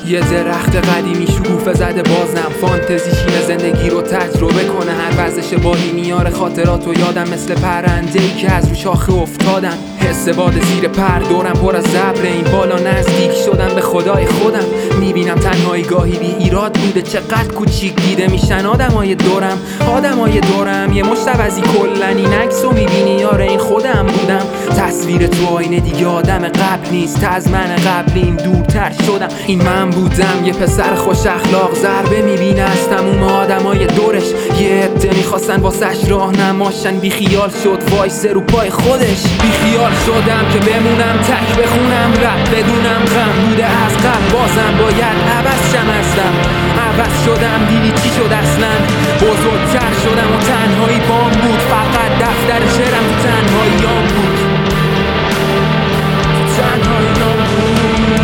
یه درخت قدیمی شکوفه زده بازم فانتزی شینه زندگی رو تجربه کنه. هر وزش بادی میاره خاطرات و یادم مثل پرنده‌ای که از رو شاخه افتادم. حس باد زیر پر دورم پر از ابر، این بالا نزدیک شدم به خدای خودم. میبینم تنهایی گاهی بی ایراد بوده، چقدر کوچیک دیده میشن آدمای دورم. یه مشت عوضی کلن این عکسو میبینی یاره این خودم بودم. تصویر تو آینه دیگه آدم قبل نیست، از من قبلیم دورتر شدم. این من بودم یه پسر خوش اخلاق، ضربه میبینه از تموم آدمای دورش. یه عده میخواستن واسش راه نماشن، بیخیال شد وایسه رو پای خودش. بیخیال شدم که بمونم تک بخونم رپ بدونم غم بوده از قبل، بازم باید عوض شم ازدم. عوض شدم دیدی چی شد اصلا، بزرگتر شدم و تنهایی بام بود. فقط دفتر شعرم تو تنهاییام بود، تو تنهاییام بود.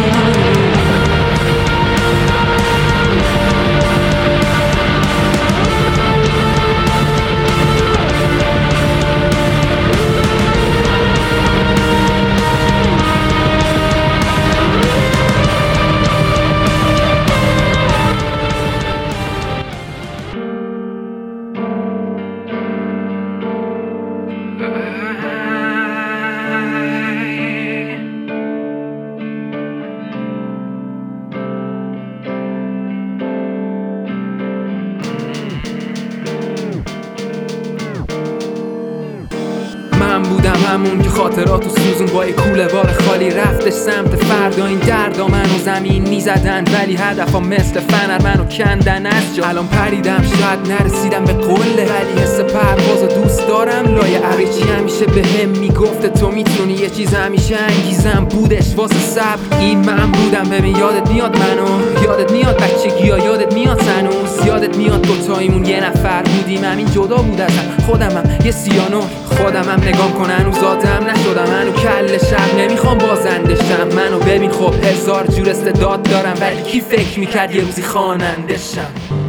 من بودم همون که خاطراتو سوزون با یک کوله بار خالی رفتش سمت فردا. این دردا منو زمین میزدن ولی هدفا مثل فنر منو کندن از جا. الان پریدم شاید نرسیدم به قله، ولی حس پروازو دوست دارم. لای عریچی همیشه بهم میگفت تو میتونی یه چیز، همیشه انگیزم بودش واسه صبر. این من بودم ببین یادت میاد منو، یادت میاد بچگی‌ها، یادت میاد هنوز، یادت میاد دوتاییمون یه نفر بودیم همین جدا بود ازم. خودمم یه سیانور، خودمم نگام کن هنوز آدم نشدم، هنو کل شب نمیخوام بازنده شم. منو ببین خب هزار جور استعداد دارم، ولی کی فکر میکرد یه روزی خواننده شم.